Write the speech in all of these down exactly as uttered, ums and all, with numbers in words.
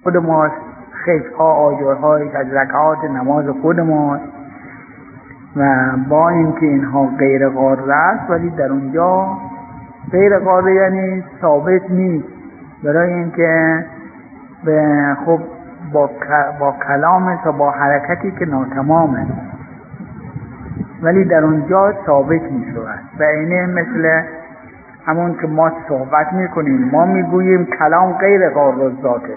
خود ماست، خشها آجرهایش از رکعات نماز خود ماست و با اینکه اینها غیر قاره است ولی در اونجا غیر قاره یعنی ثابت نیست، برای اینکه به خب با, با کلام تا با حرکتی که ناتمامه ولی در اونجا ثابت می شود. و اینه مثل همون که ما صحبت می کنیم، ما می گوییم کلام غیر قاره ذاته،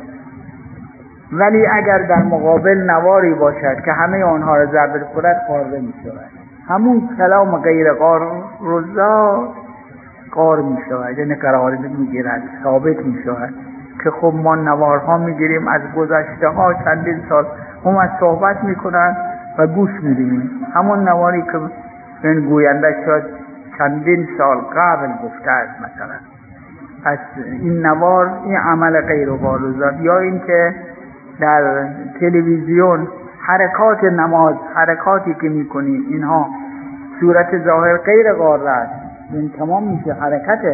ولی اگر در مقابل نواری باشد که همه آنها را ضرب کند قاره می شود. همون کلام غیر قاره ذات قار می شود، یعنی قرار می گیرد، ثابت می شود. که خب ما نوارها می گیریم از گذشته ها چندین سال، هم از صحبت می کنند و گوش می دیم. همون نواری که این گوینده شد چندین سال قبل گفته است مثلا، پس این نوار این عمل غیر قاره ذات. یا اینکه در تلویزیون حرکات نماز، حرکاتی که می کنیم اینها صورت ظاهر غیر قاره است، این تمام میشه حرکته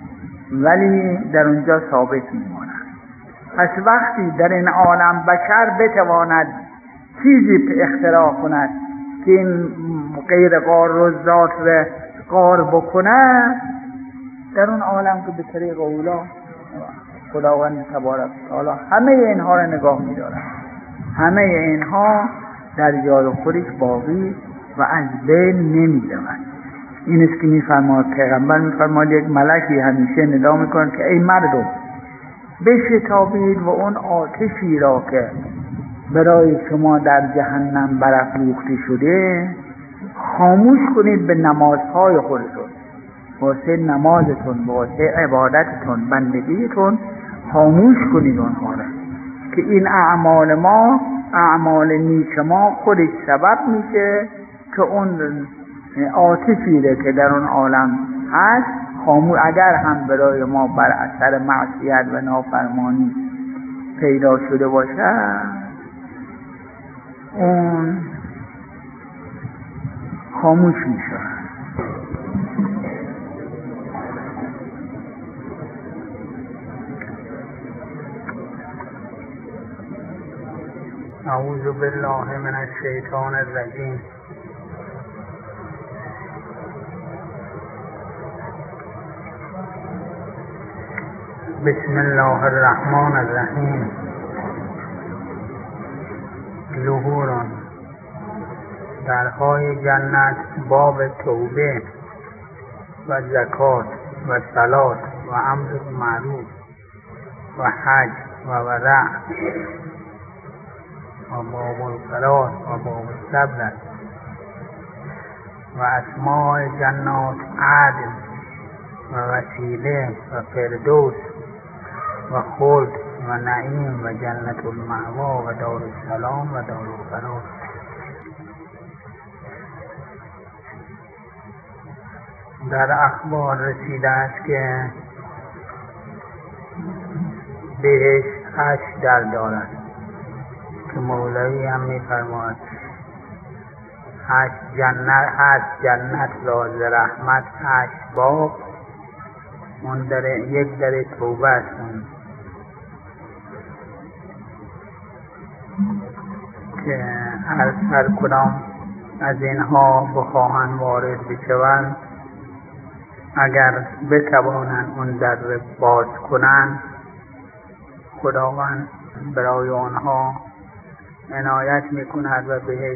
ولی در اونجا ثابت میماند. پس وقتی در این عالم بشر بتواند چیزی اختراع کند که این غیر قاره ذات را قار بکنه، در اون عالم که به طریق اولا خداوند تبارک تعالی همه اینها را نگاه می‌دارد، همه اینها در جای خودش باقی و از بین نمی‌رود. این است که می‌فرماد پیغمبر می‌فرماد یک ملکی همیشه ندا می‌کند که ای مردم بشتابید و اون آتشی را که برای شما در جهنم برافروخته شده خاموش کنید به نمازهای خودتون، واسه نمازتون، واسه عبادتتون، بندگیتون خاموش کنید آنها را، که این اعمال ما، اعمال نیک ما خودش سبب میشه که اون آتشی را که در اون عالم هست خاموش، اگر هم برای ما بر اثر معصیت و نافرمانی پیدا شده باشه، اون خاموش میشه. اعوذ بالله من الشیطان الرجیم. بسم الله الرحمن الرحیم. ظهوران درهای جنت باب توبه و زکات و صلات و امر معروف و حج و ورع و باب القرار و باب الصبر و اسماء جنات عدن و وسیله و فردوس و خلد و نعیم و جنت المأوا و دار السلام و دار القرار. در اخبار رسیده است که بهشت هشت در دارد که مولوی هم می‌فرماید هشت جنت، هشت جنت را ز رحمت هشت باب، اون در یک در توبه است که هر هر کدام از اینها بخواهند وارد بشوند، اگر بتوانند اون در باز کنند، خداوند برای آنها عنایت میکند و بهش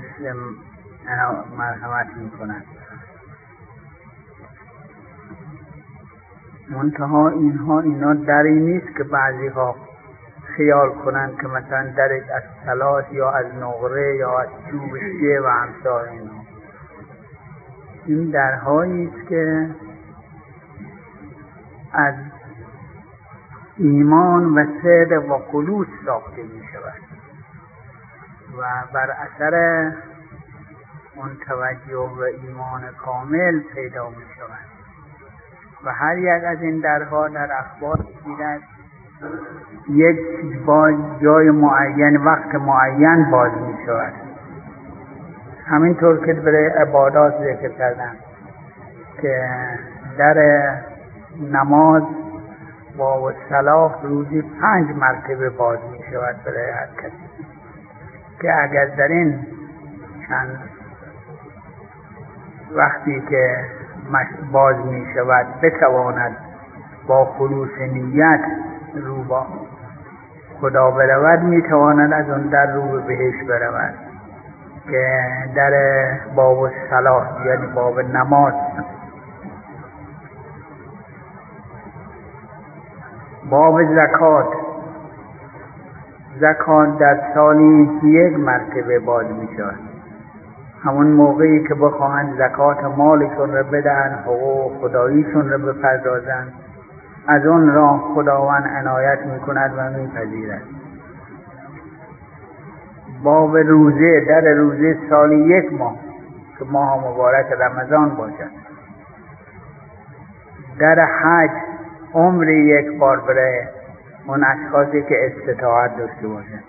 مرحمت میکند. منتها اینها اینا دری نیست که بعضی ها خیال کنند که مثلا درش از طلا یا از نقره یا از چوب شیه و امثال اینها. این درهایی است که از ایمان و صدق و خلوص ساخته می شود و بر اثر اون توجه و ایمان کامل پیدا می شود و هر یک از این درها در اخبار دیدن یک با جای معین وقت معین باز می شود. همینطور که برای عبادات ذکر کردن که در نماز باب الصلاح روزی پنج مرتبه باز می شود برای هر کسی که اگر در این چند وقتی که باز می شود بتواند با خلوص نیت رو با خدا برود، می تواند از اون در رو به بهشت برود که در باب الصلاح یعنی باب نماز. باب زکات، زکات در سالی یک مرتبه باز می شود. همون موقعی که بخواهند زکات مالشون را بدن، حقوق خداییشون را بپردازند، از اون راه خداوند عنایت می کند و می پذیرد. باب روزه، در روزه سالی یک ماه که ماه مبارک رمضان باشد. در حج عمر یک بار برای اون اشخاصی که استطاعت داشته باشند.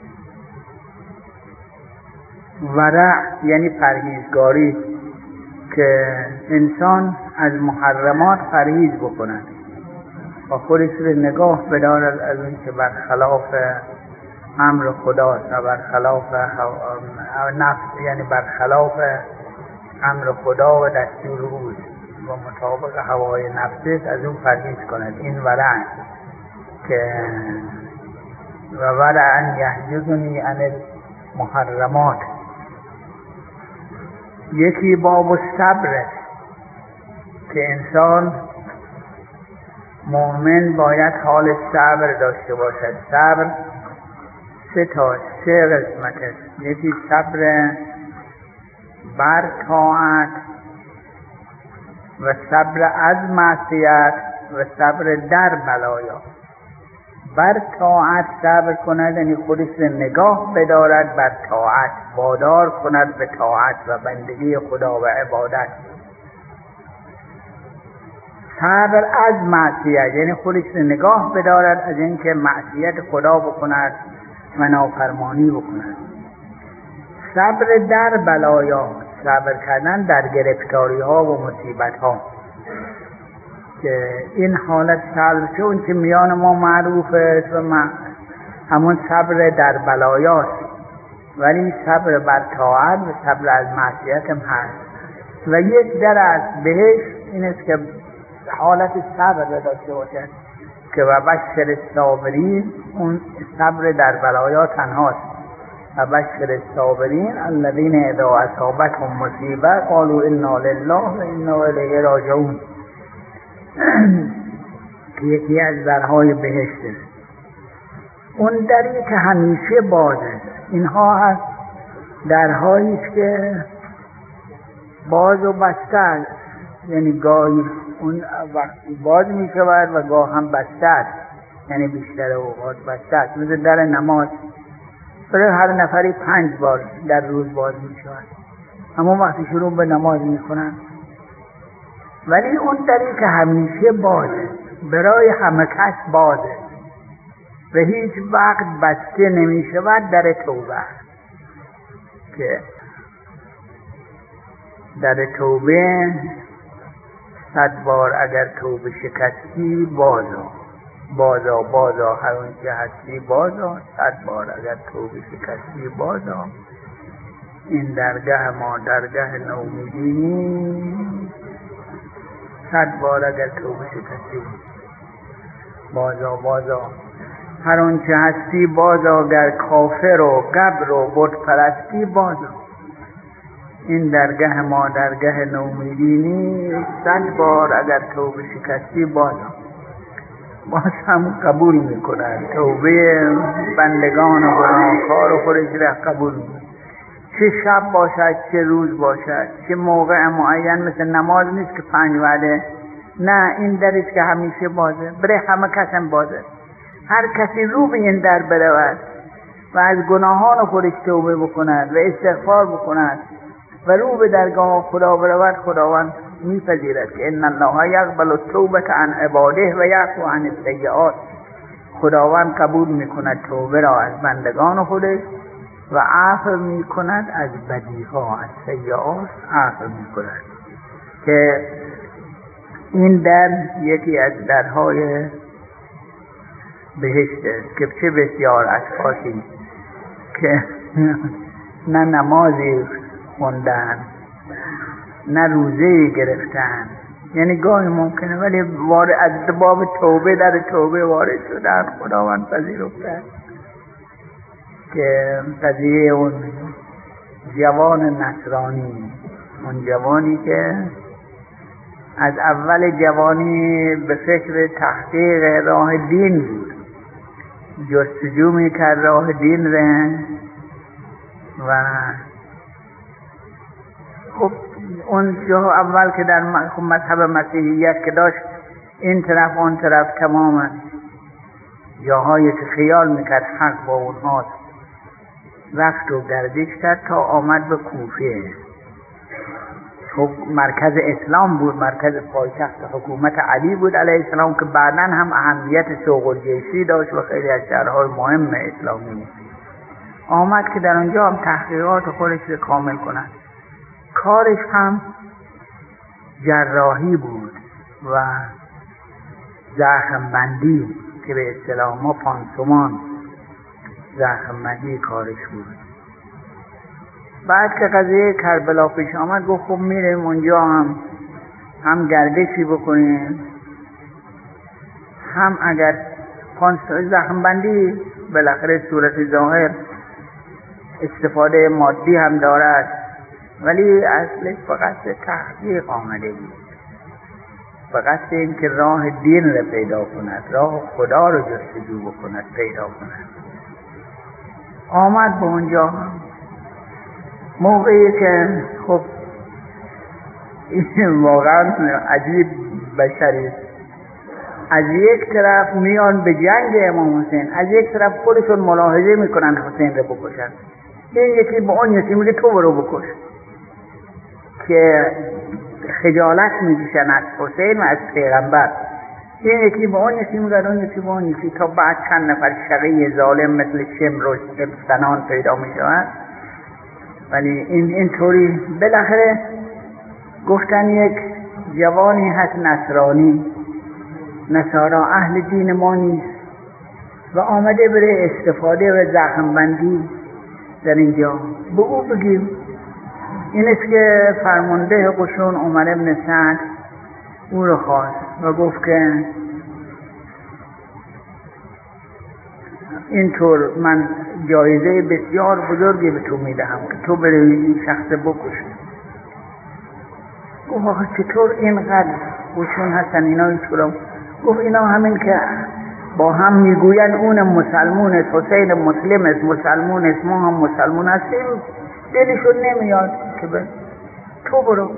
ورع یعنی پرهیزگاری، که انسان از محرمات پرهیز بکند و خودش رو نگاه بدارد از اون که برخلاف امر خداست و برخلاف نفس، یعنی برخلاف امر خدا و دستور اوست و مطابق هوای نفسش از اون پرهیز کند. این ورع که و ورع یحجزنی عن المحرمات. یکی باب الصبر که انسان مؤمن باید حال صبر داشته باشد. صبر سه تا سه قسمت است. یکی صبر بر طاعت و صبر از معصیت و صبر در بلایا. بر طاعت صبر کند یعنی خودش را نگاه بدارد بر طاعت، وادار کند به طاعت و بندگی خدا و عبادت. صبر از معصیت یعنی خودش را نگاه بدارد از اینکه معصیت خدا بکند و نافرمانی بکند. صبر در بلایا، صبر کردن در گرفتاری ها و مصیبت ها، که این حالت صبر چون که میان ما معروف است و ما همون صبر در بلایاست، ولی صبر بر طاعت و صبر از معصیت هم هست. و یک در از بهش این است که حالت صبر را داشته باشد که و بشر الصابرین، اون صبر در بلایا تنهاست. و بشر الصابرین الذین اذا اصابتهم مصیبه قالوا انا لله و انا الیه راجعون، که یکی از درهای بهشت است. اون دری که همیشه بازه. اینها هست درهایی که باز و بسته است، یعنی گاهی اون وقتی باز می شود و گاه هم بسته است، یعنی بیشتر اوقات بسته است. مثل در نماز برای هر نفری پنج بار در روز باز می شود، اما وقتی شروع به نماز می کنند. ولی اون دری که همیشه بازه، برای همه کس بازه و هیچ وقت بسته نمی شود، در توبه، که در توبه صد بار اگر توبه شکستی بازا بازا بازا هر اون که هستی بازا، صد بار اگر توبه شکستی بازا. این درگاه ما درگاه نومیدی نیست، صد بار اگر توبه شکستی بازا بازا هر اون که هستی بازا، گر کافر و قبر و بت پرستی بازا. این درگاه ما درگاه نومیدی نیست، صد بار اگر توبه شکستی بازا. باز هم قبول میکنن توبه بندگان و گناهکار و خودش را قبول میکنن. چه شب باشد چه روز باشد، چه موقع معین، مثل نماز نیست که پنج وعده، نه، این دریست که همیشه بازه، برای همه کس هم بازه. هر کسی رو به این در برود و از گناهان خودش توبه بکند و استغفار بکند و رو به درگاه خدا برود، خداوند میپذیرد که ان الله یقبل التوبه عن عباده و یعفو عن السیئات. خداوند قبول میکند توبه را از بندگان خودش و عفو میکند از بدیها، از سیئات عفو میکند. که این در یکی از درهای بهشت است که چه بسیار اشخاصی که نه نمازی خوندن نه روزه‌ای گرفتن، یعنی گاهی ممکنه ولی وارد از باب توبه در توبه وارد شدن، خداوند پذیرفتن. که قضیه اون جوان نصرانی، اون جوانی که از اول جوانی به فکر تحقیق راه دین بود، جستجو میکرد راه دین ره و خب اون جا اول که در مذهب مسیحیت که داشت این طرف اون طرف تماما جاهایی که خیال میکرد حق با اونهاست رفت و گردش کرد تا آمد به کوفه. خب مرکز اسلام بود، مرکز پایتخت حکومت علی بود علیه السلام که بعداً هم اهمیت سوق الجیشی داشت و خیلی از شهرهای مهم اسلامی. آمد که در اونجا هم تحقیقات خودش رو کامل کند. کارش هم جراحی بود و زخم بندی که به اصطلاح ما پانسمان زخم بندی کارش بود. بعد که قضیه کربلا پیش آمد گفت خب میریم اونجا هم هم گردشی بکنیم، هم اگر زخم بندی بالاخره صورت ظاهر استفاده مادی هم دارد ولی اصلش فقط تحقیق آمده بود، فقط این که راه دین رو پیدا کند، راه خدا رو جستجو بکند، پیدا کند. آمد به اونجا موقعی که خب این واقعا عجیب بشری، از یک طرف میان به جنگ امام حسین، از یک طرف خودشون ملاحظه میکنن حسین رو بکشن، این یکی به اون یکی میگه تو برو بکش، که خجالت میکشن از حسین و از پیغمبر. این یکی به اون یکی میگه اون یکی به اون یکی، تا بعد چند نفر شقی ظالم مثل شمر و سنان پیدا میشوند. ولی این اینطوری بالاخره گفتن یک جوانی هست نصرانی، نصارا اهل دین ما نیست و آمده بره استفاده و زخم بندی در اینجا، به او بگیم. این است که فرمانده قشون عمر ابن سعد او رو خواست و گفت که اینطور من جایزه بسیار بزرگی به تو میدهم که تو بری این شخص بکشی. گفت آخه چطور اینقدر قشون هستن اینا اینطورم؟ گفت اینا همین که با هم میگوین اون مسلمون است، حسین مسلم است، مسلمون است، ما هم مسلمون هستیم، دلشون نمیاد که به تو برو.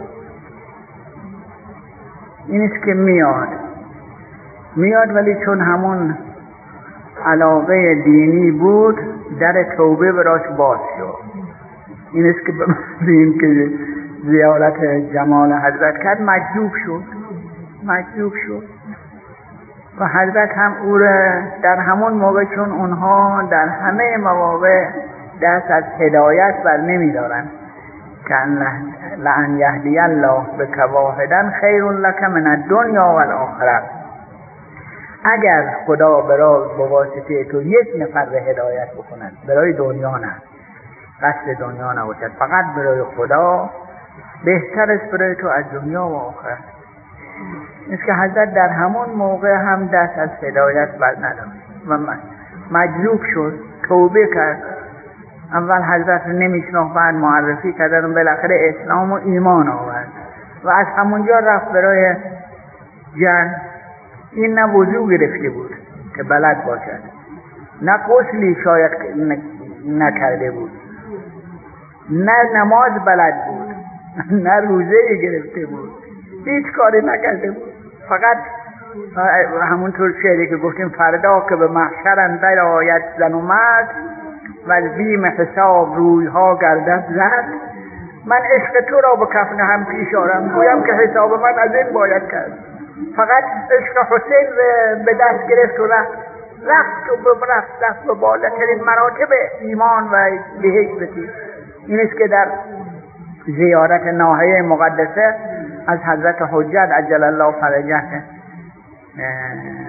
این است که میاد میاد ولی چون همون علاقه دینی بود در توبه براش باز شد. این است که به این که زیارت جمال حضرت کرد مجذوب شد مجذوب شد و حضرت هم او را در همون موقع، چون اونها در همه مواقع دست از هدایت بر نمی دارن که لعن یهدی الله بک واحدا خیر لک من الدنیا و الاخره، اگر خدا برای بواسطه تو یک نفر را هدایت بکند، برای دنیا نه، قصد دنیا نباشد، فقط برای خدا، بهتر است برای تو از دنیا و آخرت. است که حضرت در همون موقع هم دست از هدایت بر نداشت و مجذوب شد، توبه کرد. اول حضرت رو نمیشناخت، بعد معرفی کردن و بالاخره اسلام و ایمان آورد و از همونجا رفت برای جنگ. این نه وضو گرفته بود که بلد باشد، نه غسلی شاید نکرده بود، نه نماز بلد بود، نه روزه گرفته بود، هیچ کاری نکرده بود. فقط همونطور شعری که گفتیم فردا که به محشر اندر آید زن و مرد و از بیم حساب رویها گردد زد، من عشق تو را به کف نهم پیش آرم، گویم که حساب من از این باید کرد. فقط عشق حسین به دست گرفت و رفت رفت و رفت رفت و بالاترین مراتب ایمان و بهشت رسید. این است که در زیارت ناحیه مقدسه از حضرت حجت عجل الله فرجه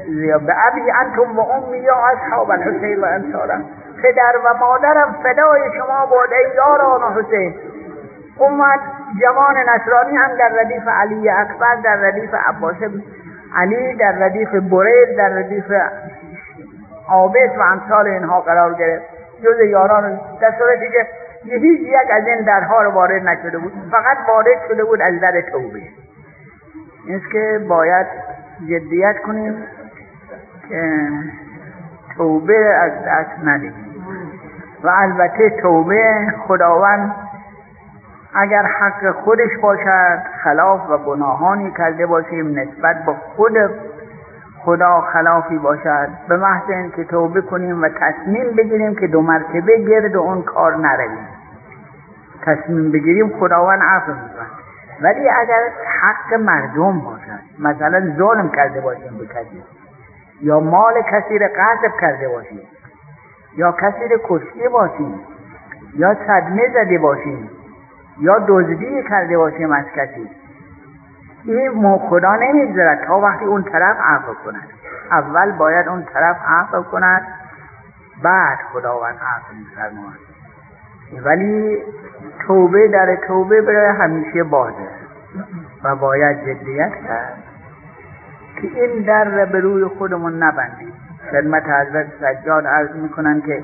به ابی انتم و امی یا اصحاب الحسین و انصاره، پدر و مادرم فدای شما بود ای یاران حسین. اومد جوان نصرانی هم در ردیف علی اکبر، در ردیف عباس علی، در ردیف برید، در ردیف عابد و امثال اینها قرار گرفت، جز یاران، در صورتی که هیچ یک از این درها رو وارد نشده بود، فقط وارد شده بود از در توبه. این که باید جدیت کنیم که توبه از دست ندیم. و البته توبه خداوند اگر حق خودش باشد، خلاف و گناهانی کرده باشیم نسبت به خود خدا خلافی باشد، به محض این که توبه کنیم و تصمیم بگیریم که دو مرتبه گرد اون کار نرویم، تصمیم بگیریم، خداوند عفو می‌کند. ولی اگر حق مردم باشد، مثلا ظلم کرده باشیم به کسی، یا مال کسی را غصب کرده باشیم، یا کسی را کشته باشیم، یا صدمه زده باشیم، یا دزدی کرده باشیم از کسی، این مو خدا نمیگذارد تا وقتی اون طرف عفو کند. اول باید اون طرف عفو کند، بعد خداوند عفو می‌فرماید. ولی توبه در توبه برای همیشه بازه و باید جدیت کرد که این در را به روی خودمون نبندیم. خدمت حضرت سجاد عرض میکنن که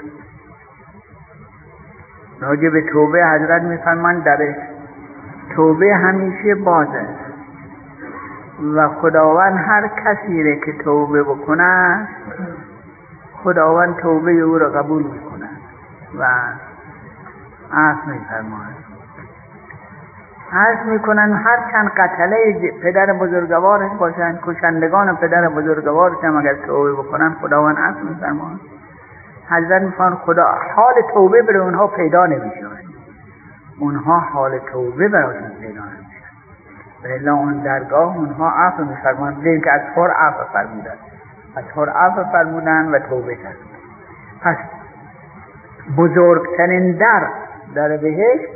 راجع به توبه حضرت میفرمان در توبه همیشه بازه و خداوند هر کسی را که توبه بکنه، خداوند توبه او را قبول میکنه و عفو میفرماید. عرض میکنن هر چند قتله پدر بزرگوارش باشن، کشندگان پدر بزرگوارش هم اگر توبه بکنن، خداوند عفو میفرماید. حضرت میفرماید خدا حال توبه برای اونها پیدا نمیشه، اونها حال توبه براشون پیدا نمیشه، ولی اون درگاه اونها عفو میفرماید. دیدیم که از خور عفو فرمودن، از خور عفو فرمودن و توبه کردن. پس بزرگترین در در بهشت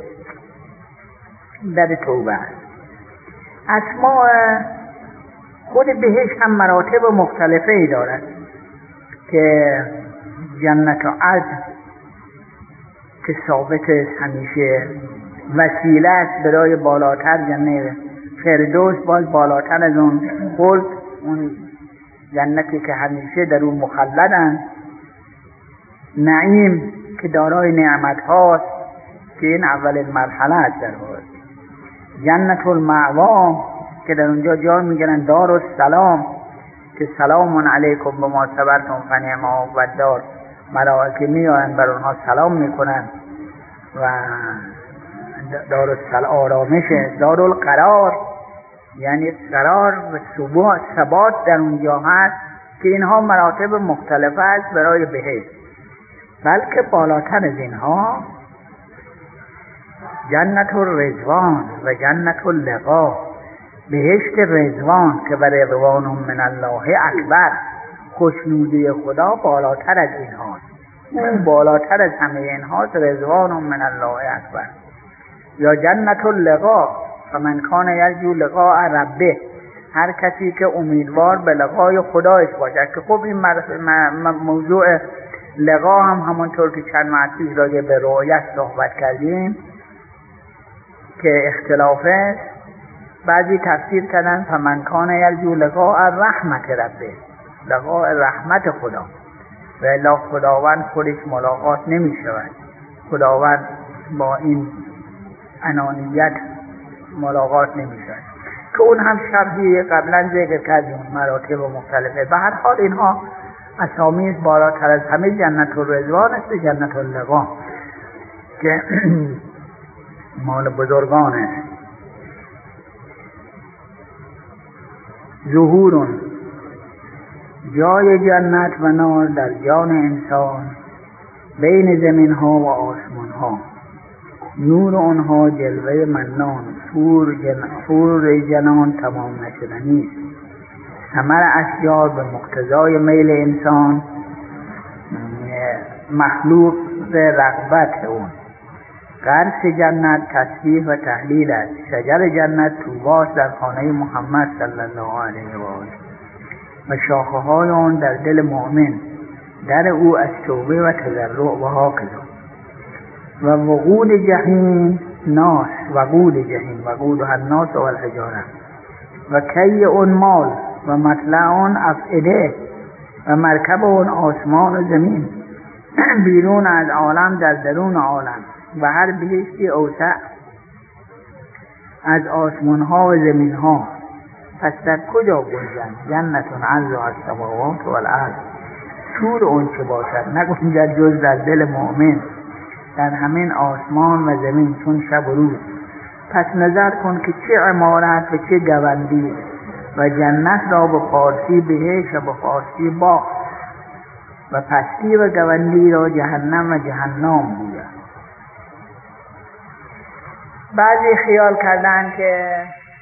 در توبه است. اسماء خود بهشت هم مراتب مختلفه ای دارد که جنت و عدن که ثابت همیشه وسیله است برای بالاتر، جنت فردوس باز بالاتر از اون خلد، اون جنتی که همیشه در اون مخلدند. نعیم که دارای نعمت هاست که این اول مرحله است در واقع. جنت المأوا که در اونجا جا میگیرن دار السلام که سلام علیکم بما صبرتم فنعم عقبی الدار، ملائکه میآیند بر اونها سلام میکنن و دار السلام آرامش، دار القرار یعنی قرار و ثبات ثبات در اونجا هست که اینها مراتب مختلفه است برای بهشت. بلکه بالاتر از اینها جنت الرضوان و جنت اللقا، بهشت رضوان که بر رضوان من الله اکبر، خوشنودی خدا بالاتر از اینهاست، اون بالاتر از همه اینهاست، رضوان من الله اکبر. یا جنت اللقا فمن کان یرجو لقاء ربه، هر کسی که امیدوار به لقای خدایش باشد. که خب این موضوع لقا هم همونطور که چند معطیف راجع به رؤیت صحبت کردیم که اختلافه، بعضی تفسیر کردن فمن کان یرجو لقاء رحمت ربه، لقاء رحمت خدا، و الا خداوند خودش ملاقات نمی شود، خداوند با این انانیت ملاقات نمی شود که اون هم شرحی قبلا ذکر کردیم، مراتب مختلفه. به هر حال اینها اسامی بالاتر از همه جنت الرضوان است، جنت اللقا که مال بزرگان است. ظهورون، جای جنت و نار در جان انسان بین زمین ها و آسمان ها، نور آنها جلوه منان، فور جن... فور جنان تمام نشدنی است. ثمر اشجار به مقتضای میل انسان، مخلوق رغبت اون. غرس جنت تسبیح و تهلیل است. شجر جنت طوباست در خانه محمد صلی الله علیه و آله. و شاخه های آن در دل مؤمن، در او از توبه و تضرع و هاکذا. و وقود جهیم ناس، وقود جهیم، وقود الناس و الحجاره، و کی اون مال، و مطلع اون افعده، و مرکب اون آسمان و زمین، بیرون از عالم در درون عالم، و هر بهشتی اوسع از آسمان ها و زمین ها. پس در کجا گنجند؟ جنتون عرضها السماوات و الارض، طول اون چه باشد نگنجد جز در دل مؤمن، در همین آسمان و زمین چون شب و روز. پس نظر کن که چه عمارت و چه گوندی، و جنت را به فارسی بهشت و به فارسی باغ، و پستی و گوندی را جهنم و جهنم بوده. بعضی خیال کردن که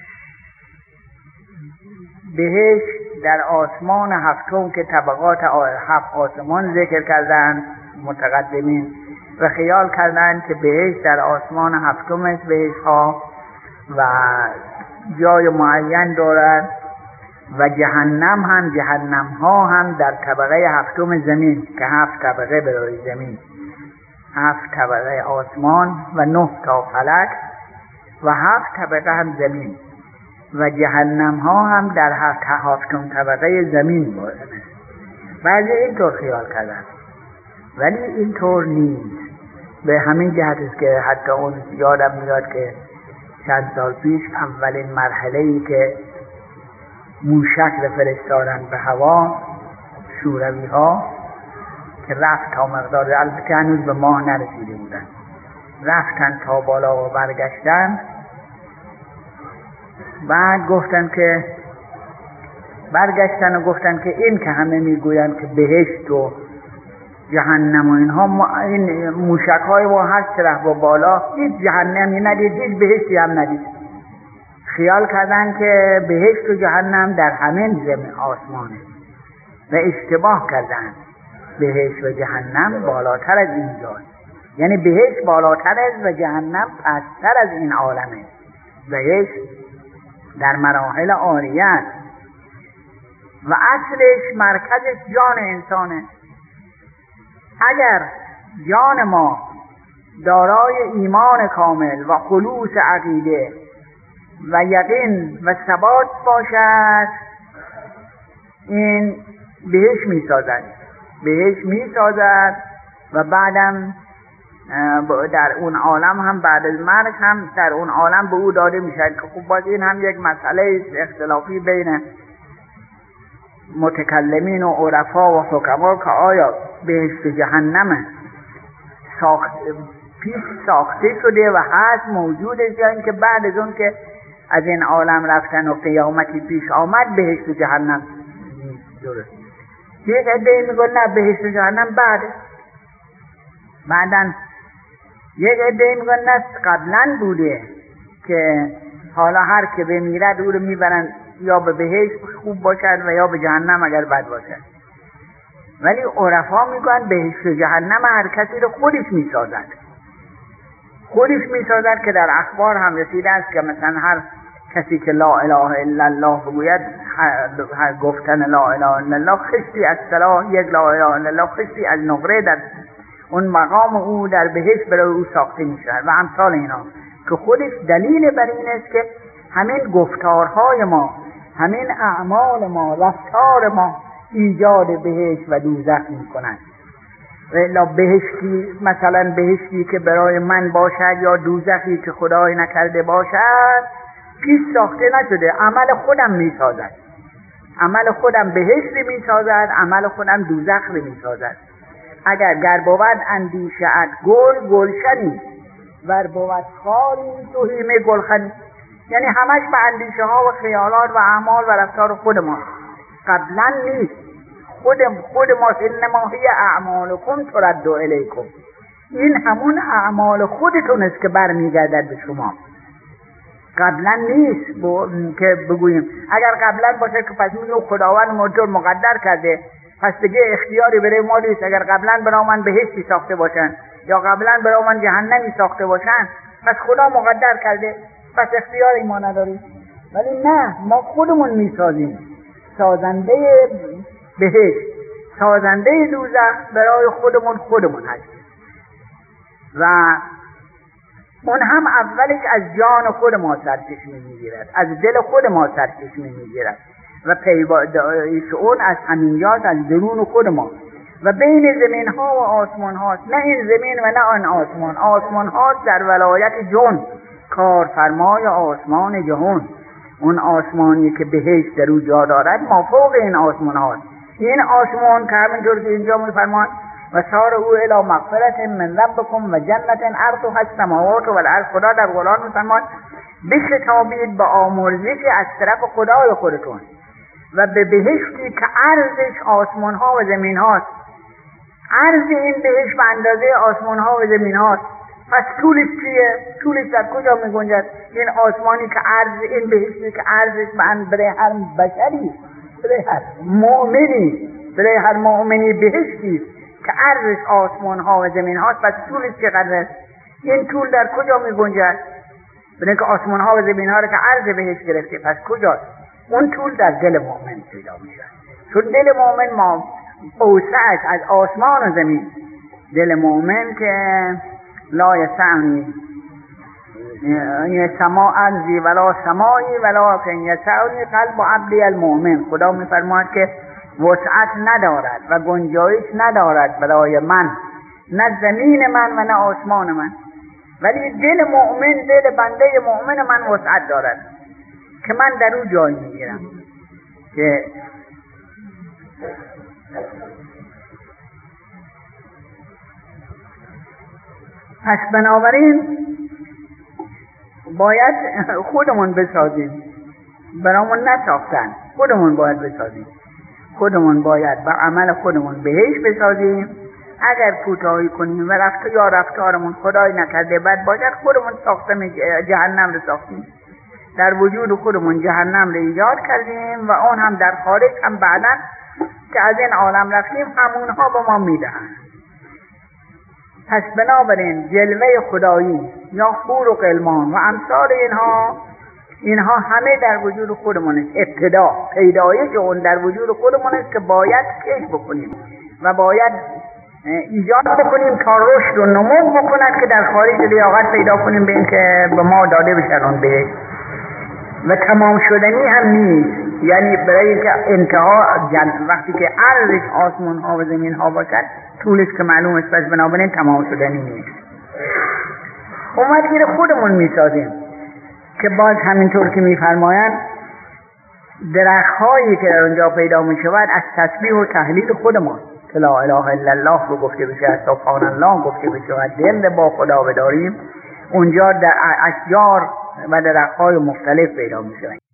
بهشت در آسمان هفتم که طبقات هفت آسمان ذکر کردن متقدمین، و خیال کردن که بهشت در آسمان هفتم است بهشت ها و جای معین دارد، و جهنم هم جهنم ها هم در طبقه هفتم زمین که هفت طبقه برای زمین، هفت طبقه آسمان و نه تا فلک و هفت طبقه هم زمین، و جهنم ها هم در هفت هفتم طبقه زمین باشد. بعضی اینطور خیال کردن، ولی اینطور نیست. به همین جهت است که حتی اون یادم میاد که چند سال پیش اولین مرحله ای که موشک رو فرستادن به هوا، شوروی ها که رفت تا مقدار، البته هنوز به ماه نرسیده بودن، رفتن تا بالا و برگشتن. بعد گفتن که برگشتن و گفتن که این که همه میگوین که بهشت و جهنم و اینها، این موشک های ما هر طرف و بالا هیچ جهنمی ندید، هیچ بهشتی هم ندید. خیال کردن که بهشت و جهنم در همین زمین آسمانه و اشتباه کردن. بهشت و جهنم بالاتر از این جای، یعنی بهشت بالاتر است و جهنم پستر از این عالمه. بهشت در مراحل عالیه است و اصلش مرکزش جان انسانه. اگر جان ما دارای ایمان کامل و خلوص عقیده و یقین و ثبات باشد، این بهشت می سازد بهشت می سازد و بعدم در اون عالم هم بعد از مرگ هم در اون عالم به او داده می شود. که خب باز این هم یک مسئله اختلافی بین متکلمین و عرفا و حکما که آیا بهشت و جهنم ساخت پیش ساخته شده و هست موجود است، یا اینکه بعد از اون که از این عالم رفتن و قیامتی پیش آمد بهشت و جهنم درست. یک عده میگن نه، بهشت و جهنم بعد بعدن یک عده میگن نه، قبلا بوده که حالا هر که بمیرد او رو میبرن یا به بهشت خوب باشد و یا به جهنم اگر بد باشد. ولی عرفا میگن بهشت و جهنم هر کسی رو خودش میسازد خودش میسازد که در اخبار هم رسیده است که مثلا هر کسی که لا اله الا الله بگوید، هر گفتن لا اله الا الله خشتی از صلاح، یک لا اله الا الله خشتی از نقره در اون مقام او در بهشت برای او ساخته میشه و امثال اینا، که خودش دلیل بر این است که همین گفتارهای ما، همین اعمال ما، رفتار ما ایجاد بهشت و دوزخ میکنند. و بهشتی مثلا بهشتی که برای من باشد یا دوزخی که خدای نکرده باشد پیش ساخته نشده، عمل خودم میسازد عمل خودم بهشتی میسازد، عمل خودم دوزخ میسازد. اگر گر بود اندیشه ات گل گلشنی، ور بود خاری توهیم گلخنی. یعنی همش به اندیشه ها و خیالات و اعمال و رفتار خود ما، قبلا نیست. خود خود ما انما هی اعمالکم ترد الیکم، این همون اعمال خودتون است که برمیگردد به شما، قبلا نیست که بگوییم اگر قبلا باشه که پس میگه خداوند موجود مقدر کرده، پس دیگه اختیاری برای ما نیست. اگر قبلا برای من بهشتی ساخته باشن یا قبلا برای من جهنمی ساخته باشن، پس خدا مقدر کرده، پس اختیاری ما نداریم. ولی نه، ما خودمون میسازیم. سازنده بهشت، سازنده دوزخ برای خودمون خودمون هستیم و اون هم اولش از جان خود ما سرچشمه میگیرد، از دل خود ما سرچشمه میگیرد و پیدایش اون از همینجاست، از درون خود ما و بین زمین ها و آسمان هاست. نه این زمین و نه آن آسمان. آسمان هاست در ولایت جون، کارفرمای آسمان جهان. اون آسمانی که بهشت در او جا دارد ما فوق این آسمان هاست. این آسمان که همینطور که اینجا میفرماید و سار او الی مغفرت من ربکم و جنت عرضها السماوات والارض. خدا در قرآن میفرماید بشتابید به آمرزشی از طرف خدای خودتون و به بهشتی که عرضش آسمان ها و زمین هاست. عرض این بهشت به اندازه آسمان ها و زمین هاست. پس طولش چیه؟ طولش در کجا می گنجد؟ این آسمانی که عرض، این بهشتی که عرضش برای هر بشری، برای هر مؤمنی، برای هر مؤمنی بهشتی که عرضش آسمان ها و زمین هاست، پس طولش چقدره؟ این طول در کجا می گنجد؟ برای که آسمان ها و زمین ها رو که عرض بهشت گرفته، پس کجاست؟ اون طول در دل مؤمن پیدا میشه. چون دل مؤمن ما اوسعش از آسمان و زمین. دل مؤمن که لا یسعنی سما ارضی ولا سمایی ولا کن یسعنی قلب عبدی المؤمن. خدا میفرماید که وسعت ندارد و گنجایش ندارد برای من، نه زمین من و نه آسمان من، ولی دل مؤمن، دل بنده مؤمن من وسعت دارد که من در او جای میگیرم. که پس بنابراین باید خودمون بسازیم، برامون نساختن، خودمون باید بسازیم، خودمون باید با عمل خودمون بهشت بسازیم. اگر کوتاهی کنیم و رفت یا رفتارمون خدای نکرده بد باشد، خودمون ساختم جهنم رو ساختیم، در وجود خودمون جهنم رو ایجاد کردیم و اون هم در خارج هم بعدا که از این عالم رفتیم همونها با ما میدهند. پس بنابراین جلوه خدایی یا خور و قلمان و امثال اینها اینها همه در وجود خودمون است. ابتدا پیدایش اون در وجود خودمون است که باید کشف بکنیم و باید ایجاد بکنیم تا رشد و نمو بکند که در خارج لیاقت پیدا کنیم به این که به ما داده بشن اون بهشت. و تمام شدنی هم نیست، یعنی برای اینکه انتها جن... وقتی که عرضش آسمان ها و زمین ها باشد طولش که معلوم است، پس بنابراین تمام شدنی نیست. اومد گیر خودمون میسازیم که باز همینطور که میفرمایند درخت هایی که در اونجا پیدا می شود از تسبیح و تهلیل خودمان، که لا اله الا الله رو گفته بشه، سبحان الله گفته بشه و دل با خدا بداریم، اونجا در اشجار و درخت های مختلف پیدا می شود.